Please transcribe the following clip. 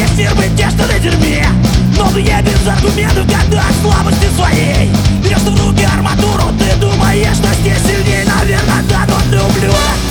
весь мир быть те, что на дерьме. Новые без аргументов, когда от слабости своей берешь в руки арматуру. Ты думаешь, что здесь сильней, наверное, да, но ты ублюдок.